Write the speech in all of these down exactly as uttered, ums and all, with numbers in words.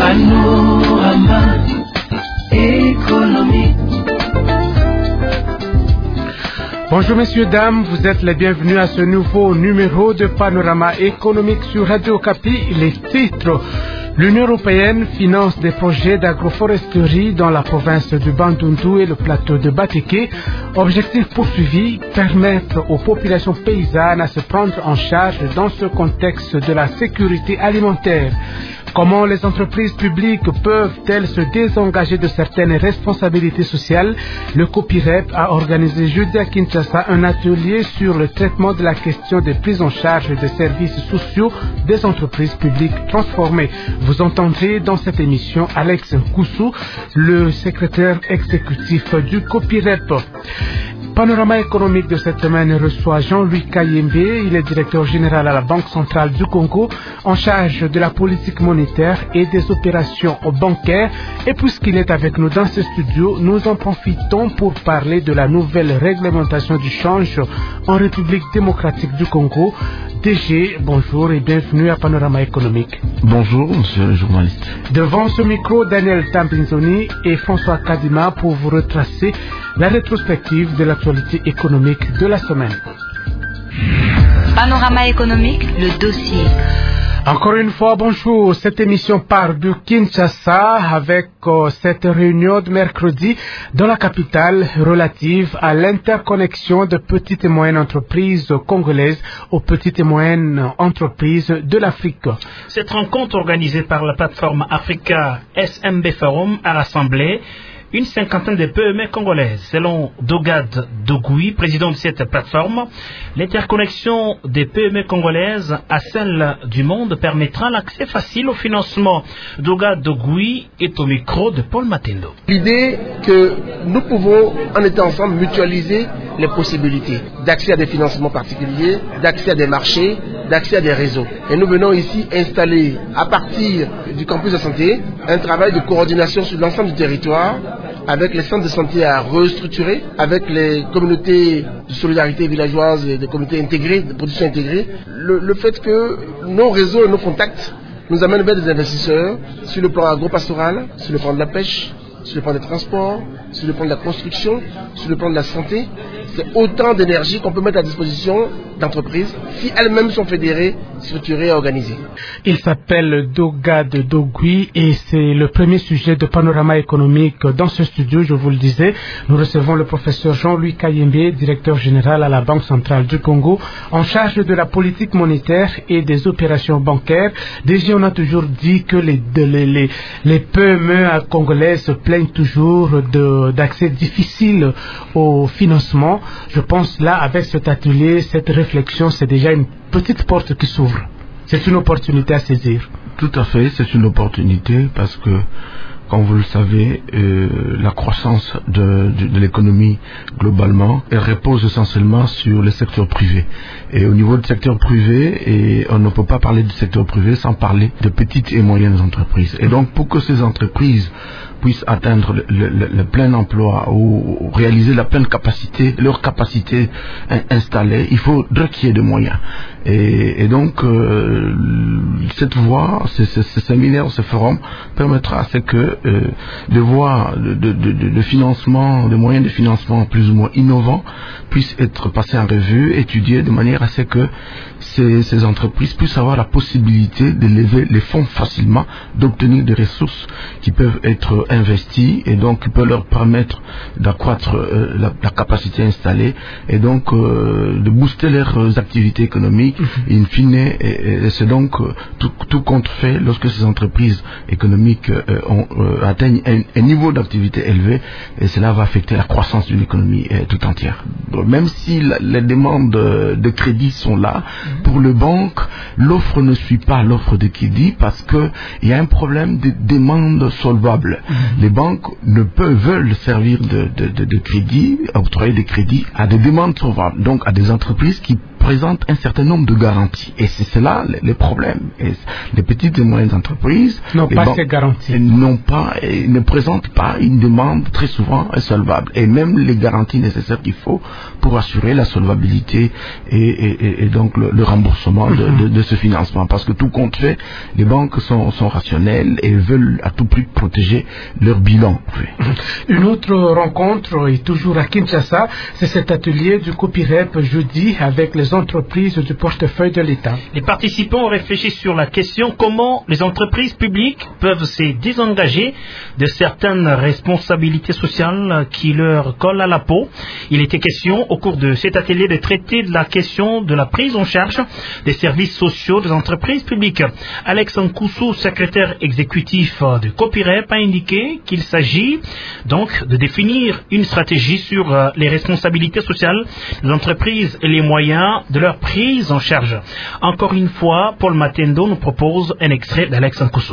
Panorama économique. Bonjour messieurs, dames, vous êtes les bienvenus à ce nouveau numéro de Panorama économique sur Radio Okapi. Les titres: l'Union européenne finance des projets d'agroforesterie dans la province du Bandundu et le plateau de Bateke. Objectif poursuivi, permettre aux populations paysannes à se prendre en charge dans ce contexte de la sécurité alimentaire. Comment les entreprises publiques peuvent-elles se désengager de certaines responsabilités sociales? Le COPIREP a organisé jeudi à Kinshasa un atelier sur le traitement de la question des prises en charge des services sociaux des entreprises publiques transformées. Vous entendrez dans cette émission Alex Koussou, le secrétaire exécutif du COPIREP. Panorama économique de cette semaine reçoit Jean-Louis Kayembe. Il est directeur général à la Banque centrale du Congo, en charge de la politique monétaire et des opérations bancaires. Et puisqu'il est avec nous dans ce studio, nous en profitons pour parler de la nouvelle réglementation du change en République démocratique du Congo. D G, bonjour et bienvenue à Panorama économique. Bonjour, monsieur le journaliste. Devant ce micro, Daniel Tambinzoni et François Kadima pour vous retracer la rétrospective de l'actualité économique de la semaine. Panorama économique, le dossier. Encore une fois, bonjour. Cette émission part du Kinshasa avec euh, cette réunion de mercredi dans la capitale relative à l'interconnexion de petites et moyennes entreprises congolaises aux petites et moyennes entreprises de l'Afrique. Cette rencontre organisée par la plateforme Africa S M B Forum a rassemblé une cinquantaine de P M E congolaises. Selon Dogad Dogoui, président de cette plateforme, l'interconnexion des P M E congolaises à celle du monde permettra l'accès facile au financement. Dogad Dogoui est au micro de Paul Matendo. L'idée que nous pouvons, en étant ensemble, mutualiser les possibilités d'accès à des financements particuliers, d'accès à des marchés, d'accès à des réseaux. Et nous venons ici installer, à partir du campus de santé, un travail de coordination sur l'ensemble du territoire, avec les centres de santé à restructurer, avec les communautés de solidarité villageoise et des communautés intégrées, de production intégrée. Le, le fait que nos réseaux et nos contacts nous amènent vers des investisseurs sur le plan agro-pastoral, sur le plan de la pêche, sur le plan des transports, sur le plan de la construction, sur le plan de la santé. C'est autant d'énergie qu'on peut mettre à disposition d'entreprises si elles-mêmes sont fédérées, structurées et organisées. Il s'appelle Dogad Dogoui et c'est le premier sujet de Panorama économique dans ce studio. Je vous le disais, nous recevons le professeur Jean-Louis Kayembe, directeur général à la Banque centrale du Congo, en charge de la politique monétaire et des opérations bancaires. Déjà, on a toujours dit que les, les, les, les P M E congolaises se plaignent toujours de, d'accès difficile au financement. Je pense là, avec cet atelier, cette réflexion, c'est déjà une petite porte qui s'ouvre. C'est une opportunité à saisir. Tout à fait, c'est une opportunité parce que, comme vous le savez, euh, la croissance de, de, de l'économie globalement, elle repose essentiellement sur le secteur privé. Et au niveau du secteur privé, et on ne peut pas parler du secteur privé sans parler de petites et moyennes entreprises. Et donc, pour que ces entreprises puissent atteindre le, le, le plein emploi ou, ou réaliser la pleine capacité, leur capacité in, installée, il faudrait qu'il y ait des moyens. Et, et donc, euh, cette voie, ce, ce, ce séminaire, ce forum permettra à ce que euh, des voies de, de, de, de financement, des moyens de financement plus ou moins innovants puissent être passés en revue, étudiés de manière à ce que ces, ces entreprises puissent avoir la possibilité de lever les fonds facilement, d'obtenir des ressources qui peuvent être investies et donc qui peuvent leur permettre d'accroître euh, la, la capacité installée et donc euh, de booster leurs activités économiques. Mm-hmm. In fine, et, et c'est donc euh, tout, tout compte fait lorsque ces entreprises économiques euh, ont, euh, atteignent un, un niveau d'activité élevé, et cela va affecter la croissance d'une économie euh, tout entière. Donc, même si la, les demandes de crédit sont là, mm-hmm. pour les banques, l'offre ne suit pas l'offre de crédit parce que il y a un problème de demande solvable. Mmh. Les banques ne peuvent, veulent servir de, de, de, de crédit, octroyer des crédits à des demandes solvables, donc à des entreprises qui présente un certain nombre de garanties. Et c'est cela les, les problèmes. Et les petites et moyennes entreprises n'ont pas ces garanties. N'ont pas, ne présentent pas une demande très souvent solvable. Et même les garanties nécessaires qu'il faut pour assurer la solvabilité et, et, et donc le, le remboursement de, de, de ce financement. Parce que tout compte fait, les banques sont, sont rationnelles et veulent à tout prix protéger leur bilan. Une autre rencontre, et toujours à Kinshasa, c'est cet atelier du COPIREP jeudi avec les entreprises du portefeuille de l'État. Les participants ont réfléchi sur la question comment les entreprises publiques peuvent se désengager de certaines responsabilités sociales qui leur collent à la peau. Il était question au cours de cet atelier de traiter de la question de la prise en charge des services sociaux des entreprises publiques. Alex Nkoussou, secrétaire exécutif du COPIREP, a indiqué qu'il s'agit donc de définir une stratégie sur les responsabilités sociales des entreprises et les moyens de leur prise en charge. Encore une fois, Paul Matendo nous propose un extrait d'Alex Nkoussou.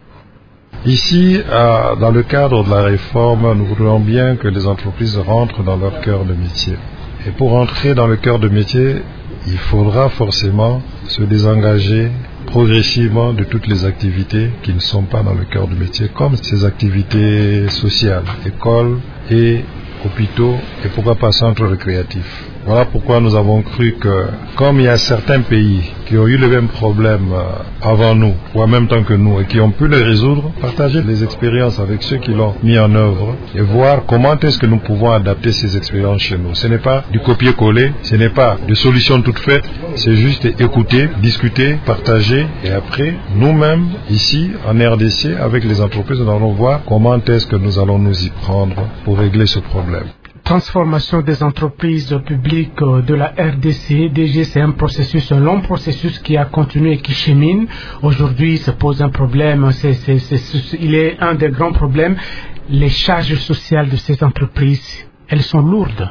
Ici, euh, dans le cadre de la réforme, nous voudrions bien que les entreprises rentrent dans leur cœur de métier. Et pour entrer dans le cœur de métier, il faudra forcément se désengager progressivement de toutes les activités qui ne sont pas dans le cœur du métier, comme ces activités sociales, écoles et hôpitaux et pourquoi pas centres récréatifs. Voilà pourquoi nous avons cru que, comme il y a certains pays qui ont eu le même problème avant nous, ou en même temps que nous, et qui ont pu le résoudre, partager les expériences avec ceux qui l'ont mis en œuvre et voir comment est-ce que nous pouvons adapter ces expériences chez nous. Ce n'est pas du copier-coller, ce n'est pas de solutions toutes faites, c'est juste écouter, discuter, partager, et après, nous-mêmes, ici, en R D C, avec les entreprises, nous allons voir comment est-ce que nous allons nous y prendre pour régler ce problème. Transformation des entreprises publiques de la R D C, D G, c'est un processus, un long processus qui a continué et qui chemine. Aujourd'hui, il se pose un problème, c'est, c'est, c'est, il est un des grands problèmes. Les charges sociales de ces entreprises, elles sont lourdes.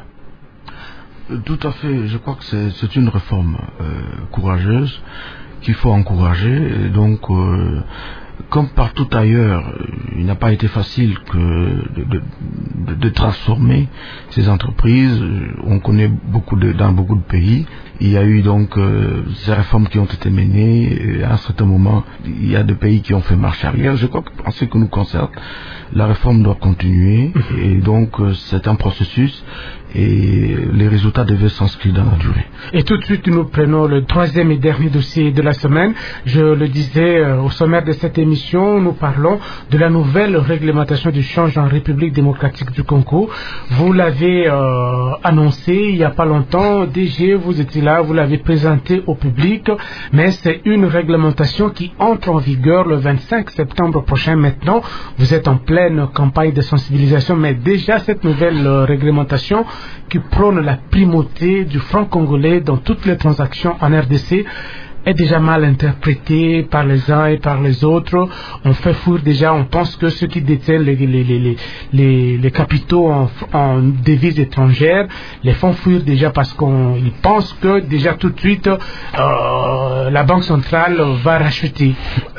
Tout à fait, je crois que c'est, c'est une réforme euh, courageuse qu'il faut encourager. Et donc, euh, comme partout ailleurs, il n'a pas été facile que de, de, de, de transformer ces entreprises. On connaît beaucoup de, dans beaucoup de pays. Il y a eu donc euh, ces réformes qui ont été menées. Et à un certain moment, il y a des pays qui ont fait marche arrière. Je crois qu'en ce qui nous concerne, la réforme doit continuer. Et donc, euh, c'est un processus. Et les résultats devaient s'inscrire dans la durée. Et tout de suite, nous prenons le troisième et dernier dossier de la semaine. Je le disais euh, au sommaire de cette émission, nous parlons de la nouvelle réglementation du change en République démocratique du Congo. Vous l'avez euh, annoncé il n'y a pas longtemps. D G, vous étiez là, vous l'avez présenté au public. Mais c'est une réglementation qui entre en vigueur le vingt-cinq septembre prochain. Maintenant, vous êtes en pleine campagne de sensibilisation. Mais déjà, cette nouvelle euh, réglementation qui prône la primauté du franc congolais dans toutes les transactions en R D C est déjà mal interprétée par les uns et par les autres. On fait fuir déjà, on pense que ceux qui détiennent les, les, les, les, les capitaux en, en devises étrangères les font fuir déjà parce qu'ils pensent que déjà tout de suite euh, la Banque centrale va racheter.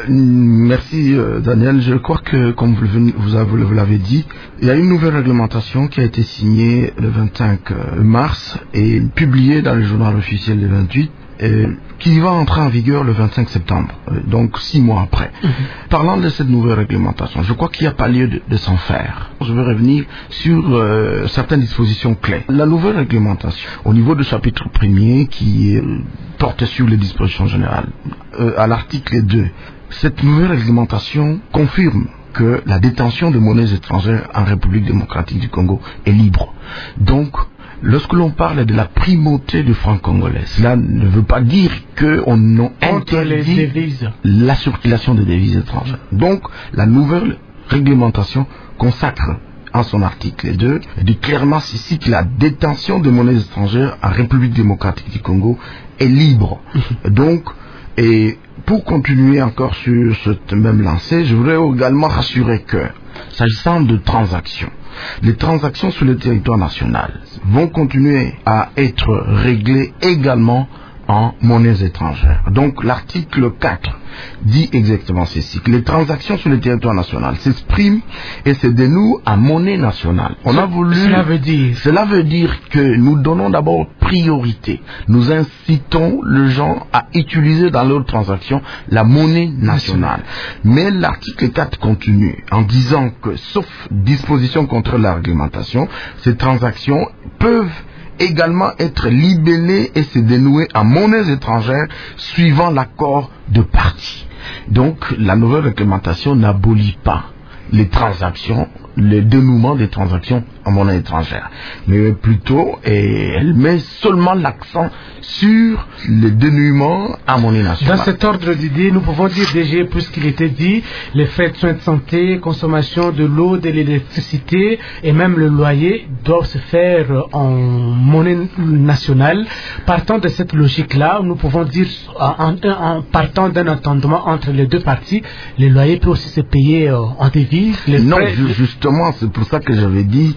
Merci euh, Daniel. Je crois que, comme vous, vous, avez, vous l'avez dit, il y a une nouvelle réglementation qui a été signée le vingt-cinq mars et publiée dans le journal officiel le vingt-huit. Euh, qui va entrer en vigueur le vingt-cinq septembre, euh, donc six mois après. Mm-hmm. Parlant de cette nouvelle réglementation, je crois qu'il n'y a pas lieu de, de s'en faire. Je vais revenir sur euh, certaines dispositions clés. La nouvelle réglementation, au niveau du chapitre premier, qui euh, porte sur les dispositions générales, euh, à l'article deux, cette nouvelle réglementation confirme que la détention de monnaies étrangères en République démocratique du Congo est libre. Donc, lorsque l'on parle de la primauté du franc congolais, cela ne veut pas dire qu'on interdit la circulation des devises étrangères. Donc, la nouvelle réglementation consacre en son article deux, dit clairement ici que la détention de monnaies étrangères en République démocratique du Congo est libre. Donc, et pour continuer encore sur cette même lancée, je voudrais également rassurer que, s'agissant de transactions, les transactions sur le territoire national vont continuer à être réglées également en monnaies étrangères. Donc l'article quatre dit exactement ceci, que les transactions sur le territoire national s'expriment et se dénouent en monnaie nationale. On a voulu, cela veut dire cela veut dire que nous donnons d'abord priorité. Nous incitons les gens à utiliser dans leurs transactions la monnaie nationale. Mais l'article quatre continue en disant que, sauf disposition contre la réglementation, ces transactions peuvent également être libellées et se dénouer en monnaies étrangères suivant l'accord de parties. Donc la nouvelle réglementation n'abolit pas les transactions, le dénouement des transactions en monnaie étrangère, mais plutôt et elle met seulement l'accent sur le dénouement en monnaie nationale. Dans cet ordre d'idée, nous pouvons dire D G, puisqu'il était dit, les frais de soins de santé, consommation de l'eau, de l'électricité et même le loyer doivent se faire en monnaie nationale. Partant de cette logique-là, nous pouvons dire, en, en, en partant d'un entendement entre les deux parties, les loyers peuvent aussi se payer euh, en devise. Les non, frais, justement, c'est pour ça que j'avais dit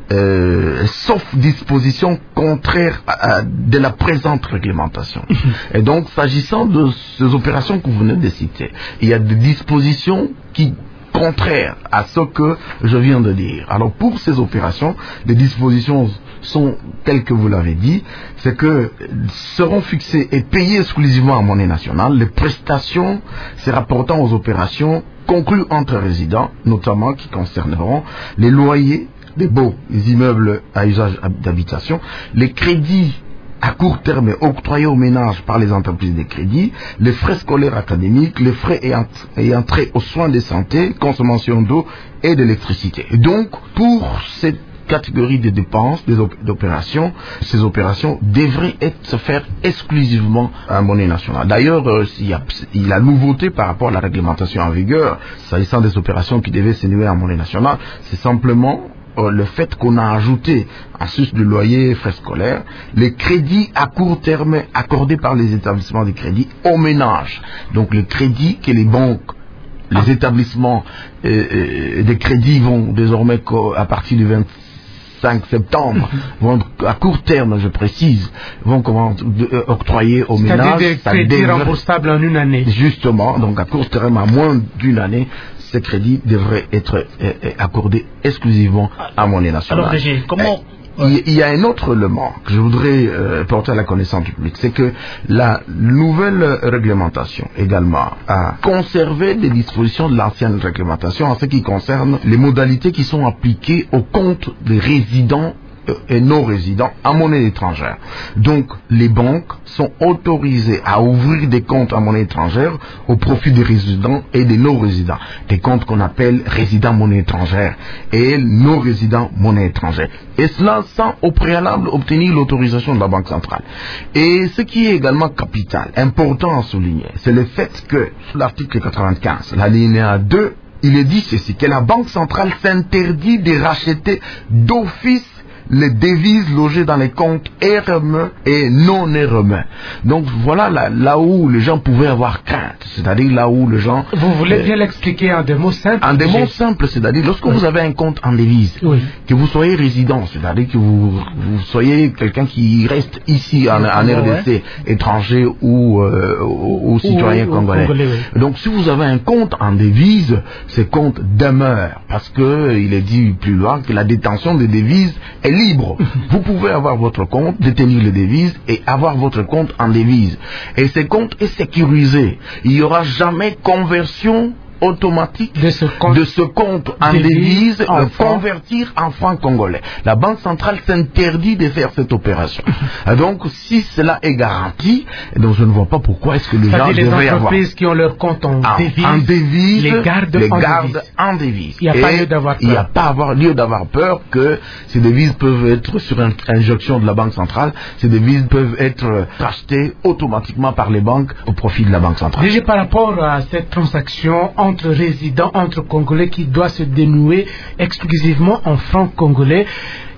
Euh, sauf disposition contraire à, à, de la présente réglementation. Et donc, s'agissant de ces opérations que vous venez de citer, il y a des dispositions qui contraires à ce que je viens de dire. Alors, pour ces opérations, les dispositions sont telles que vous l'avez dit, c'est que seront fixées et payées exclusivement en monnaie nationale les prestations se rapportant aux opérations conclues entre résidents, notamment qui concerneront les loyers des baux, les immeubles à usage d'habitation, les crédits à court terme octroyés aux ménages par les entreprises de crédit, les frais scolaires académiques, les frais ayant, ayant trait aux soins de santé, consommation d'eau et d'électricité. Et donc, pour cette catégorie de dépenses, des op- d'opérations, ces opérations devraient être, se faire exclusivement en monnaie nationale. D'ailleurs, euh, il, y a, il y a la nouveauté par rapport à la réglementation en vigueur, s'agissant des opérations qui devaient se nouer en monnaie nationale, c'est simplement le fait qu'on a ajouté, en sus de loyer et frais scolaires, les crédits à court terme accordés par les établissements de crédit aux ménages. Donc les crédits que les banques, les ah. établissements euh, euh, de crédit vont désormais, à partir du vingt-cinq septembre, vont, à court terme, je précise, vont comment, euh, octroyer aux ménages. C'est-à-dire des crédits remboursables en une année. Justement, donc à court terme, à moins d'une année, ces crédits devraient être euh, accordés exclusivement à monnaie nationale. Alors, D G, comment... Il, il y a un autre élément que je voudrais euh, porter à la connaissance du public, c'est que la nouvelle réglementation également a conservé des dispositions de l'ancienne réglementation en ce qui concerne les modalités qui sont appliquées aux comptes des résidents et non-résidents en monnaie étrangère. Donc, les banques sont autorisées à ouvrir des comptes en monnaie étrangère au profit des résidents et des non-résidents. Des comptes qu'on appelle résidents monnaie étrangère et non-résidents monnaie étrangère. Et cela sans au préalable obtenir l'autorisation de la Banque centrale. Et ce qui est également capital, important à souligner, c'est le fait que l'article quatre-vingt-quinze, l'alinéa deux, il est dit ceci, que la Banque centrale s'interdit de racheter d'office les devises logées dans les comptes R M E et non R M E. Donc voilà là, là où les gens pouvaient avoir crainte, c'est-à-dire là où les gens... Vous voulez euh, bien l'expliquer en des mots simples? En des mots simples, c'est-à-dire lorsque oui. vous avez un compte en devise, oui. que vous soyez résident, c'est-à-dire que vous, vous soyez quelqu'un qui reste ici en, en R D C, ouais. étranger ou, euh, ou, ou citoyen ou, congolais. congolais oui. Donc si vous avez un compte en devise, ce compte demeure, parce que il est dit plus loin que la détention des devises est libre. Vous pouvez avoir votre compte, détenir les devises et avoir votre compte en devise. Et ce compte est sécurisé. Il n'y aura jamais conversion automatique de ce compte, de ce compte en devise euh, convertir en francs congolais. La Banque centrale s'interdit de faire cette opération. Donc si cela est garanti, donc je ne vois pas pourquoi est-ce que les gens devraient avoir... les entreprises qui ont leur compte en, en devise, en devise les gardent, les en, gardent devise. en devise. Il n'y a pas lieu d'avoir peur. Il n'y a pas avoir, lieu d'avoir peur que ces devises peuvent être sur une injonction de la Banque centrale, ces devises peuvent être rachetées automatiquement par les banques au profit de la Banque centrale. Déjà par rapport à cette transaction entre résidents, entre Congolais qui doit se dénouer exclusivement en francs congolais,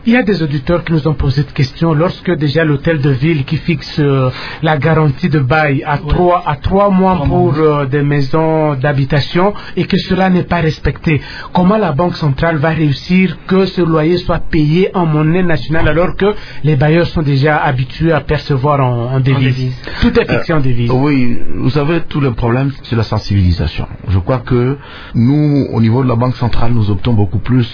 Il y a des auditeurs qui nous ont posé cette question. Lorsque déjà l'hôtel de ville qui fixe euh, la garantie de bail à ouais. trois à trois mois trois pour euh, des maisons d'habitation et que cela n'est pas respecté, comment la Banque centrale va réussir que ce loyer soit payé en monnaie nationale alors que les bailleurs sont déjà habitués à percevoir en, en devise. Tout est fixé euh, en devise. Oui, vous savez, tout le problème c'est la sensibilisation. Je crois que nous, au niveau de la Banque centrale, nous optons beaucoup plus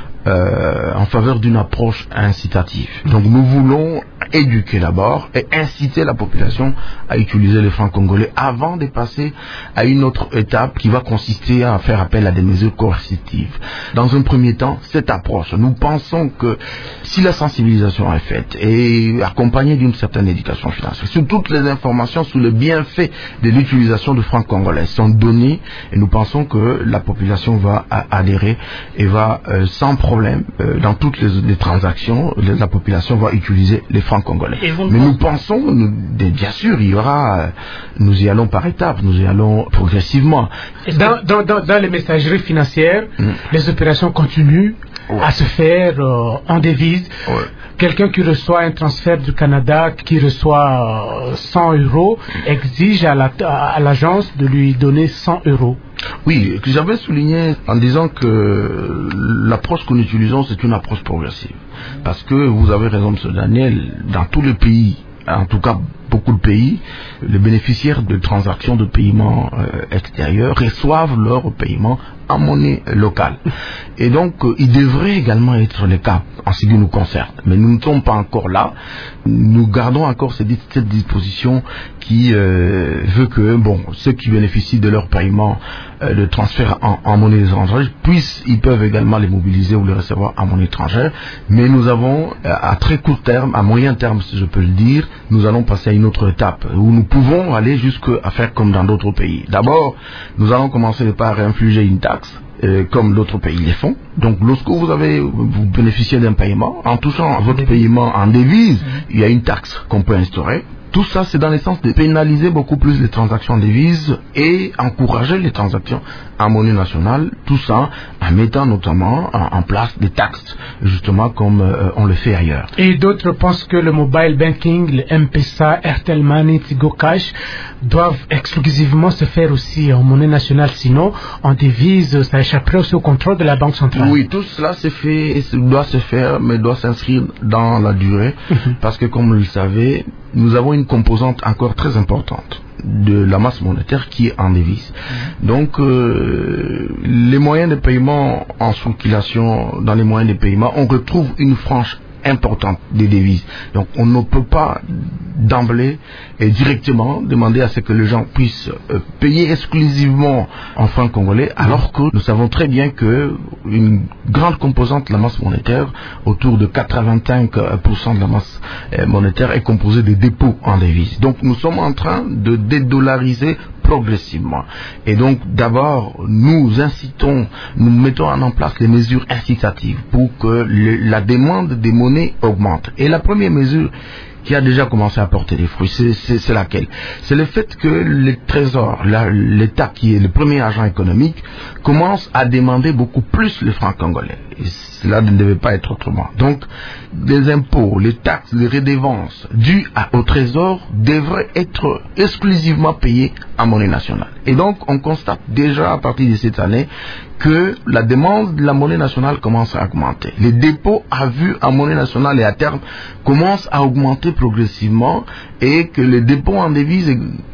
Euh, en faveur d'une approche incitative. Donc nous voulons éduquer d'abord et inciter la population à utiliser les francs congolais avant de passer à une autre étape qui va consister à faire appel à des mesures coercitives. Dans un premier temps, cette approche, nous pensons que si la sensibilisation est faite et accompagnée d'une certaine éducation financière, sur toutes les informations sur le bienfait de l'utilisation de francs congolais sont données, et nous pensons que la population va adhérer et va euh, sans problème euh, dans toutes les, les transactions, la population va utiliser les francs congolais. Mais nous pensons, nous, bien sûr, il y aura, euh, nous y allons par étapes, nous y allons progressivement. Dans, dans, dans, dans les messageries financières, mmh. les opérations continuent ouais. à se faire euh, en devise. Ouais. Quelqu'un qui reçoit un transfert du Canada, qui reçoit cent euros, exige à, la, à l'agence de lui donner cent euros. Oui, que j'avais souligné en disant que l'approche que nous utilisons, c'est une approche progressive. Parce que vous avez raison, M. Daniel, dans tous les pays, en tout cas beaucoup de pays, les bénéficiaires de transactions de paiement euh, extérieurs reçoivent leur paiement en monnaie locale. Et donc, euh, il devrait également être le cas en ce qui nous concerne. Mais nous ne sommes pas encore là. Nous gardons encore cette, cette disposition qui euh, veut que, bon, ceux qui bénéficient de leur paiement euh, de transfert en, en monnaie étrangère, puissent, ils peuvent également les mobiliser ou les recevoir en monnaie étrangère. Mais nous avons, à très court terme, à moyen terme, si je peux le dire, nous allons passer à une autre étape où nous pouvons aller jusqu'à faire comme dans d'autres pays. D'abord, nous allons commencer par infliger une taxe, euh, comme d'autres pays les font. Donc, lorsque vous avez, vous bénéficiez d'un paiement, en touchant votre paiement en devise, il y a une taxe qu'on peut instaurer. Tout ça, c'est dans le sens de pénaliser beaucoup plus les transactions en devises et encourager les transactions en monnaie nationale. Tout ça en mettant notamment en, en place des taxes, justement comme euh, on le fait ailleurs. Et d'autres pensent que le mobile banking, le M-Pesa, Airtel Money, Tigo Cash doivent exclusivement se faire aussi en monnaie nationale. Sinon, en devise, ça échapperait aussi au contrôle de la Banque centrale. Oui, tout cela se fait, doit se faire, mais doit s'inscrire dans la durée. Mm-hmm. Parce que, comme vous le savez, nous avons une composante encore très importante de la masse monétaire qui est en devise. Mmh. Donc, euh, les moyens de paiement en circulation, dans les moyens de paiement, on retrouve une frange importante des devises. Donc, on ne peut pas d'emblée et directement demander à ce que les gens puissent euh, payer exclusivement en francs congolais, alors que nous savons très bien que une grande composante de la masse monétaire, autour de quatre-vingt-cinq pour cent de la masse euh, monétaire, est composée de dépôts en devises. Donc, nous sommes en train de dédollariser progressivement. Et donc, d'abord, nous incitons, nous mettons en place les mesures incitatives pour que le, la demande des monnaies augmente. Et la première mesure qui a déjà commencé à porter des fruits, c'est, c'est, c'est laquelle? C'est le fait que le Trésor, la, l'État qui est le premier agent économique, commence à demander beaucoup plus les francs congolais. Et cela ne devait pas être autrement. Donc, les impôts, les taxes, les redevances dues à, au Trésor devraient être exclusivement payés en monnaie nationale. Et donc, on constate déjà à partir de cette année que la demande de la monnaie nationale commence à augmenter. Les dépôts à vue en monnaie nationale et à terme commencent à augmenter progressivement et que les dépôts en devises,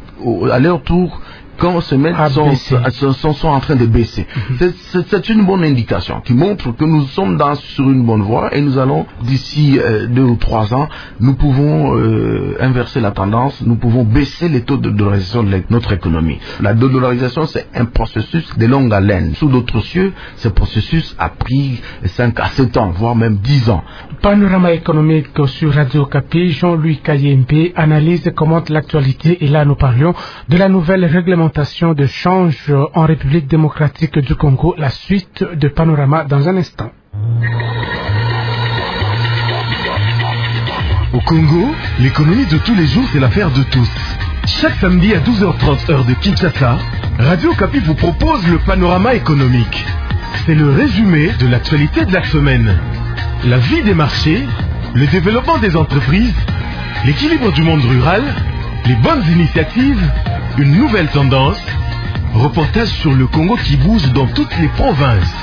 à leur tour, quand se mettent, sont, sont, sont, sont en train de baisser. Mm-hmm. C'est, c'est, c'est une bonne indication qui montre que nous sommes dans, sur une bonne voie et nous allons, d'ici euh, deux ou trois ans, nous pouvons euh, inverser la tendance, nous pouvons baisser les taux de dollarisation de notre économie. La dollarisation, c'est un processus de longue haleine. Sous d'autres cieux, ce processus a pris cinq à sept ans, voire même dix ans. Panorama économique sur Radio Okapi, Jean-Louis Kayembe analyse et commente l'actualité et là nous parlions de la nouvelle réglementation de change en République démocratique du Congo. La suite de Panorama dans un instant. Au Congo, l'économie de tous les jours, c'est l'affaire de tous. Chaque samedi à douze heures trente heure de Kinshasa, Radio Okapi vous propose le Panorama économique. C'est le résumé de l'actualité de la semaine. La vie des marchés, le développement des entreprises, l'équilibre du monde rural, les bonnes initiatives, une nouvelle tendance. Reportage sur le Congo qui bouge dans toutes les provinces.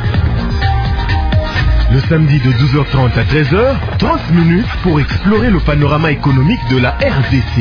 Le samedi de douze heures trente à treize heures, trente minutes pour explorer le panorama économique de la R D C.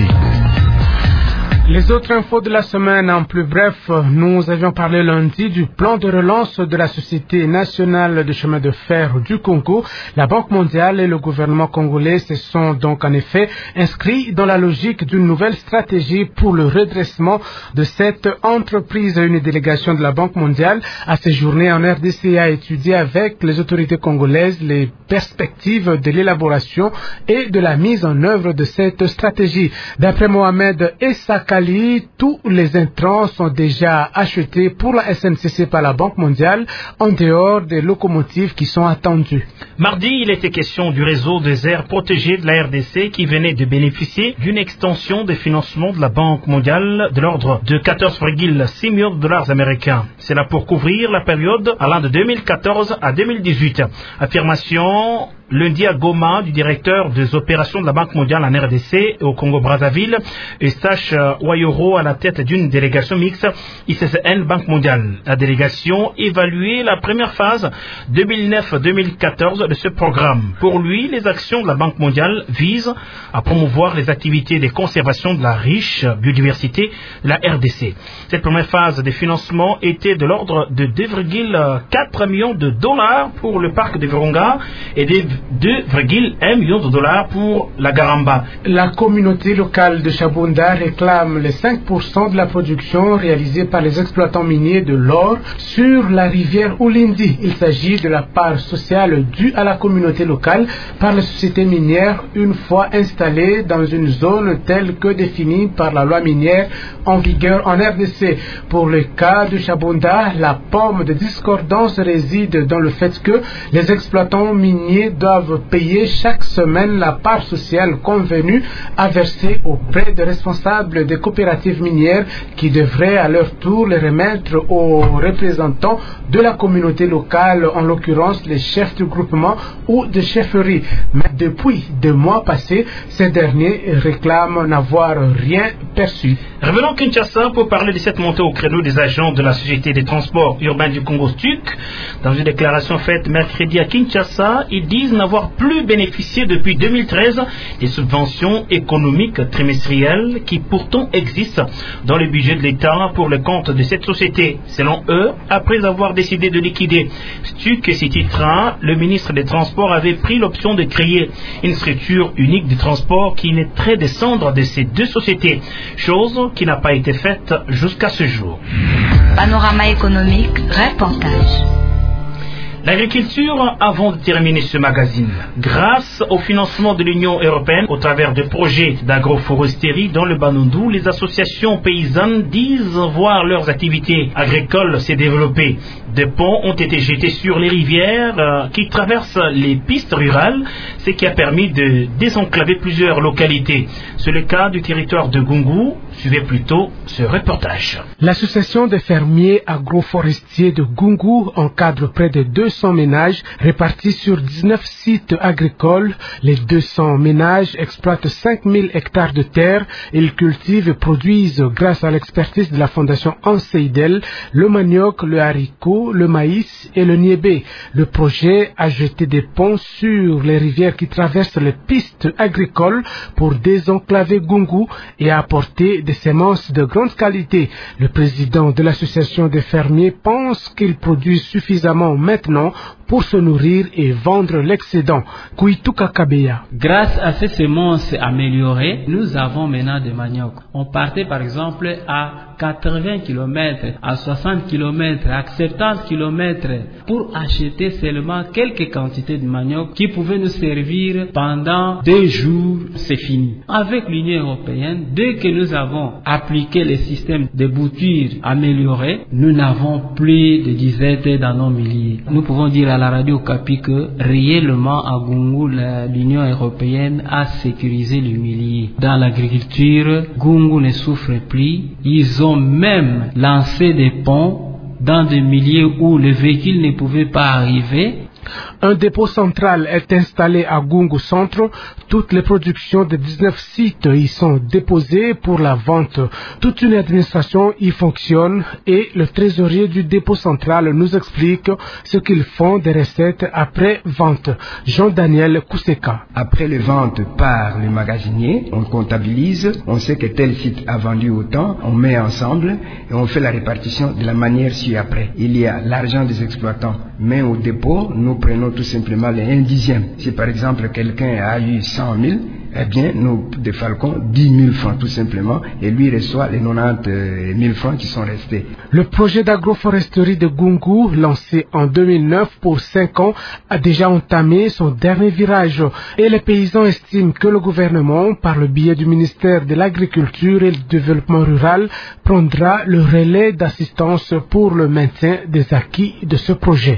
Les autres infos de la semaine en plus bref, nous avions parlé lundi du plan de relance de la Société nationale de chemin de fer du Congo. La Banque mondiale et le gouvernement congolais se sont donc en effet inscrits dans la logique d'une nouvelle stratégie pour le redressement de cette entreprise. Une délégation de la Banque mondiale a séjourné en R D C a étudié avec les autorités congolaises les perspectives de l'élaboration et de la mise en œuvre de cette stratégie. D'après Mohamed Essaka, tous les intrants sont déjà achetés pour la S N C C par la Banque mondiale, en dehors des locomotives qui sont attendues. Mardi, il était question du réseau des aires protégées de la R D C qui venait de bénéficier d'une extension des financements de la Banque mondiale de l'ordre de quatorze virgule six millions de dollars américains. C'est là pour couvrir la période allant de deux mille quatorze à deux mille dix-huit. Affirmation lundi à Goma du directeur des opérations de la Banque mondiale en R D C au Congo-Brazzaville, Eustache Wayoro à la tête d'une délégation mixte I C C N Banque mondiale. La délégation évaluait la première phase deux mille neuf deux mille quatorze de ce programme. Pour lui, les actions de la Banque mondiale visent à promouvoir les activités de conservation de la riche biodiversité de la R D C. Cette première phase de financement était de l'ordre de deux virgule quatre millions de dollars pour le parc de Virunga et de deux virgule un millions de dollars pour la Garamba. La communauté locale de Chabunda réclame les cinq pour cent de la production réalisée par les exploitants miniers de l'or sur la rivière Ulindi. Il s'agit de la part sociale due à la communauté locale par la société minière une fois installée dans une zone telle que définie par la loi minière en vigueur en R D C. Pour le cas de Chabunda, la pomme de discordance réside dans le fait que les exploitants miniers doivent payer chaque semaine la part sociale convenue à verser auprès des responsables des coopératives minières qui devraient à leur tour les remettre aux représentants de la communauté locale, en l'occurrence les chefs de groupement ou de chefferie. Mais depuis deux mois passés, ces derniers réclament n'avoir rien perçu. Revenons à Kinshasa pour parler de cette montée au créneau des agents de la Société des transports urbains du Congo S T U C. Dans une déclaration faite mercredi à Kinshasa, ils disent n'avoir plus bénéficié depuis deux mille treize des subventions économiques trimestrielles qui pourtant existent dans le budget de l'État pour le compte de cette société. Selon eux, après avoir décidé de liquider S T U C et City Train, le ministre des Transports avait pris l'option de créer une structure unique de transport qui naîtrait des cendres de ces deux sociétés, chose qui n'a pas été faite jusqu'à ce jour. Panorama économique, reportage. L'agriculture, avant de terminer ce magazine, grâce au financement de l'Union européenne au travers de projets d'agroforesterie dans le Bandundu, les associations paysannes disent voir leurs activités agricoles se développer. Des ponts ont été jetés sur les rivières euh, qui traversent les pistes rurales, ce qui a permis de désenclaver plusieurs localités. C'est le cas du territoire de Gungu. Suivez plutôt ce reportage. L'association des fermiers agroforestiers de Gungu encadre près de deux cents ménages répartis sur dix-neuf sites agricoles. Les deux cents ménages exploitent cinq mille hectares de terre. Ils cultivent et produisent, grâce à l'expertise de la fondation Anseidel, le manioc, le haricot, le maïs et le niébé. Le projet a jeté des ponts sur les rivières qui traversent les pistes agricoles pour désenclaver Gungu et apporter des semences de grande qualité. Le président de l'association des fermiers pense qu'ils produisent suffisamment maintenant pour se nourrir et vendre l'excédent. Kuituka Kabeya. Grâce à ces semences améliorées, nous avons maintenant des manioc. On partait par exemple à quatre-vingts kilomètres, à soixante kilomètres, à soixante kilomètres pour acheter seulement quelques quantités de manioc qui pouvaient nous servir pendant deux jours, c'est fini. Avec l'Union européenne, dès que nous avons appliqué les systèmes de bouture améliorés, nous n'avons plus de disettes dans nos milliers. Nous pouvons dire à la radio Kapi que réellement à Gungu, l'Union européenne a sécurisé le millier. Dans l'agriculture, Gungu ne souffre plus. Ils ont même lancé des ponts dans des milieux où les véhicules ne pouvaient pas arriver. Un dépôt central est installé à Gungu Centre. Toutes les productions de dix-neuf sites y sont déposées pour la vente. Toute une administration y fonctionne et le trésorier du dépôt central nous explique ce qu'ils font des recettes après vente. Jean-Daniel Kousseka. Après les ventes par le magasinier, on comptabilise, on sait que tel site a vendu autant, on met ensemble et on fait la répartition de la manière ci-après. Il y a l'argent des exploitants, mais au dépôt, nous prenons tout simplement les un dixième. Si par exemple quelqu'un a eu cent mille, eh bien nous défalquons dix mille francs tout simplement et lui reçoit les quatre-vingt-dix mille francs qui sont restés. Le projet d'agroforesterie de Gungu, lancé en deux mille neuf pour cinq ans, a déjà entamé son dernier virage et les paysans estiment que le gouvernement, par le biais du ministère de l'Agriculture et du Développement rural, prendra le relais d'assistance pour le maintien des acquis de ce projet.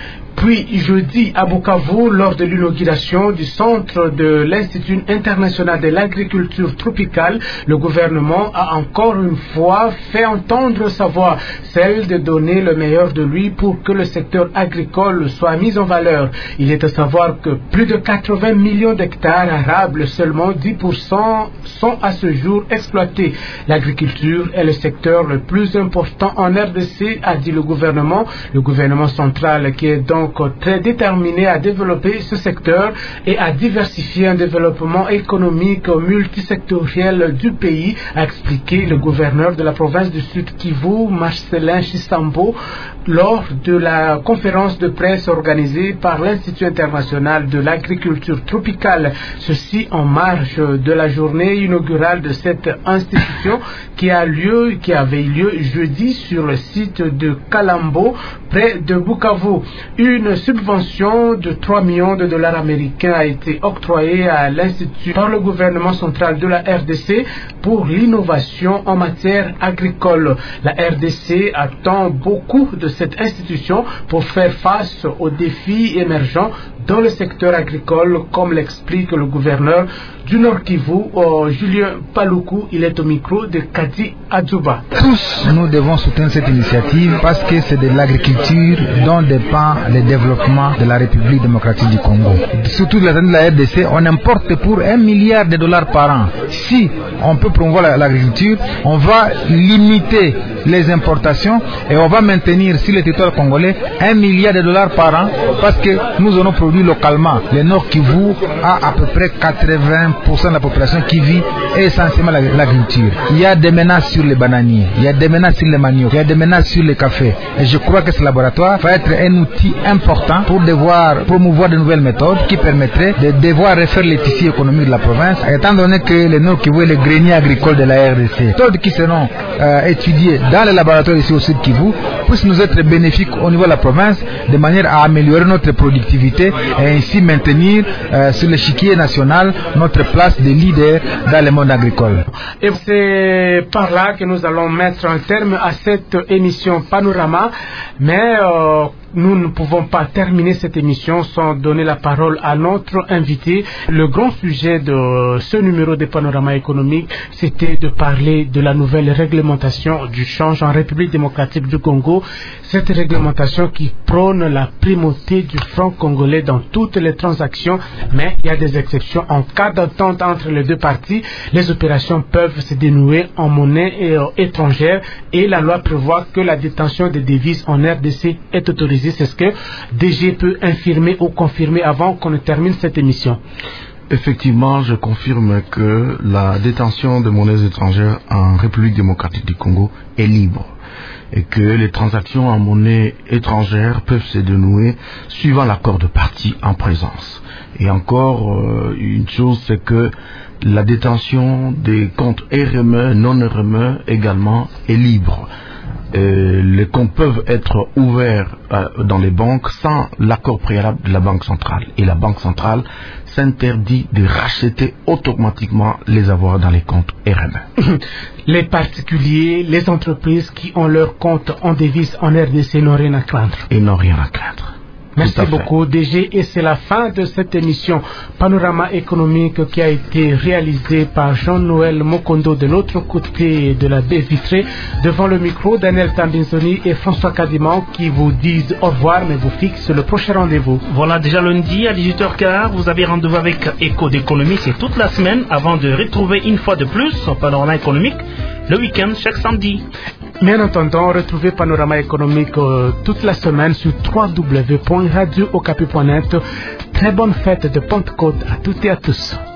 Puis jeudi à Bukavu, lors de l'inauguration du centre de l'Institut international de l'agriculture tropicale, le gouvernement a encore une fois fait entendre sa voix, celle de donner le meilleur de lui pour que le secteur agricole soit mis en valeur. Il est à savoir que plus de quatre-vingts millions d'hectares arables, seulement dix pour cent sont à ce jour exploités. L'agriculture est le secteur le plus important en R D C, a dit le gouvernement. Le gouvernement central qui est donc très déterminé à développer ce secteur et à diversifier un développement économique multisectoriel du pays, a expliqué le gouverneur de la province du Sud Kivu, Marcelin Chisambo, lors de la conférence de presse organisée par l'Institut international de l'agriculture tropicale. Ceci en marge de la journée inaugurale de cette institution qui a lieu, qui avait lieu jeudi sur le site de Kalambo, près de Bukavu. Une subvention de trois millions de dollars américains a été octroyée à l'Institut par le gouvernement central de la R D C pour l'innovation en matière agricole. La R D C attend beaucoup de cette institution pour faire face aux défis émergents dans le secteur agricole, comme l'explique le gouverneur du Nord Kivu, euh, Julien Paloukou. Il est au micro de Kadi Adjouba. Tous, nous devons soutenir cette initiative parce que c'est de l'agriculture dont dépend le développement de la République démocratique du Congo. Surtout de la, de la R D C, on importe pour un milliard de dollars par an. Si on peut promouvoir l'agriculture, on va limiter les importations et on va maintenir sur le territoire congolais un milliard de dollars par an parce que nous allons produire localement. Le Nord Kivu a à peu près quatre-vingts pour cent de la population qui vit essentiellement l'agriculture. Il y a des menaces sur les bananiers, il y a des menaces sur les maniocs, il y a des menaces sur les cafés. Et je crois que ce laboratoire va être un outil important pour devoir promouvoir de nouvelles méthodes qui permettraient de devoir refaire les tissus économiques de la province, étant donné que le Nord Kivu est le grenier agricole de la R D C. Les méthodes qui seront euh, étudiées dans les laboratoires ici au Sud Kivu puissent nous être bénéfiques au niveau de la province, de manière à améliorer notre productivité et ainsi maintenir euh, sur l'échiquier national notre place de leader dans le monde agricole. Et c'est par là que nous allons mettre un terme à cette émission Panorama, mais euh, nous ne pouvons pas terminer cette émission sans donner la parole à notre invité. Le grand sujet de ce numéro de Panorama économique, c'était de parler de la nouvelle réglementation du change en République démocratique du Congo. Cette réglementation qui prône la primauté du franc congolais dans toutes les transactions, mais il y a des exceptions. En cas d'entente entre les deux parties, les opérations peuvent se dénouer en monnaie et, euh, étrangère et la loi prévoit que la détention des devises en R D C est autorisée. C'est ce que D G peut infirmer ou confirmer avant qu'on ne termine cette émission. Effectivement, je confirme que la détention de monnaies étrangères en République démocratique du Congo est libre et que les transactions en monnaie étrangère peuvent se dénouer suivant l'accord de parties en présence. Et encore euh, une chose, c'est que la détention des comptes R M E, non R M E également est libre. Euh, les comptes peuvent être ouverts euh, dans les banques sans l'accord préalable de la Banque centrale. Et la Banque centrale s'interdit de racheter automatiquement les avoirs dans les comptes R M E. Les particuliers, les entreprises qui ont leurs comptes en devise en R D C n'ont rien à craindre. Et n'ont rien à craindre. Merci beaucoup D G, et c'est la fin de cette émission Panorama économique qui a été réalisée par Jean-Noël Mokondo de l'autre côté de la baie vitrée. Devant le micro, Daniel Tambinzoni et François Cadiman qui vous disent au revoir mais vous fixent le prochain rendez-vous. Voilà, déjà lundi à dix-huit heures quinze, vous avez rendez-vous avec Écho d'économie, c'est toute la semaine avant de retrouver une fois de plus Panorama économique le week-end chaque samedi. Mais en attendant, retrouvez Panorama économique euh, toute la semaine sur w w w point radio okapi point net. Très bonne fête de Pentecôte à toutes et à tous.